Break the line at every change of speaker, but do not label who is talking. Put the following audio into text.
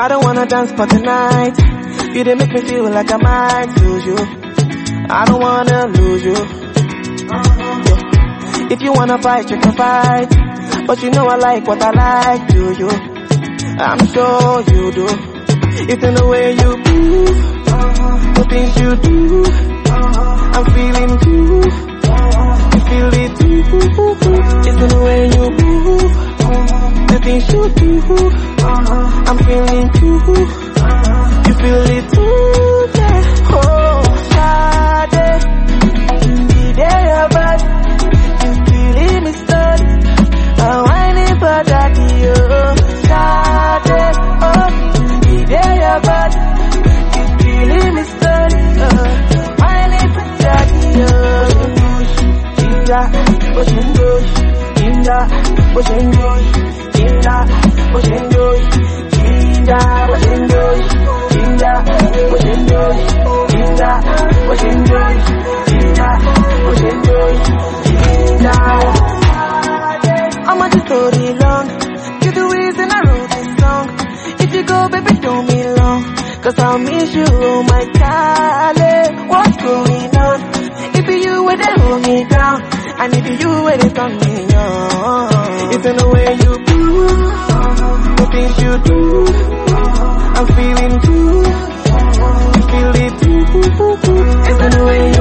I don't wanna dance for tonight. You didn't make me feel like I might lose you. I don't wanna lose you. If you wanna fight, you can fight. But you know I like what I like, do you? I'm sure you do. It's in the way you move, the things you do. I'm feeling you. You feel it too. It's in the way you move, the things you do. I'm feeling you. You feel it too, yeah. Oh, Sade, the day of birth, you feeling me study. I'm whining for daddy, oh, Sade, oh, the day of birth, you feeling me study, oh, whining for daddy, oh. Ginger, Ginger, Ginger, Ginger, Ginger, I'm a story long. You're the reason I wrote this song. If you go, baby, don't be long. Cause I'll miss you, oh my darling. What's going on? If you were there, hold me down. And if you were there, turn me on. It's in the way you do, the things you do. I'm feeling too. You feel it too. It's in the way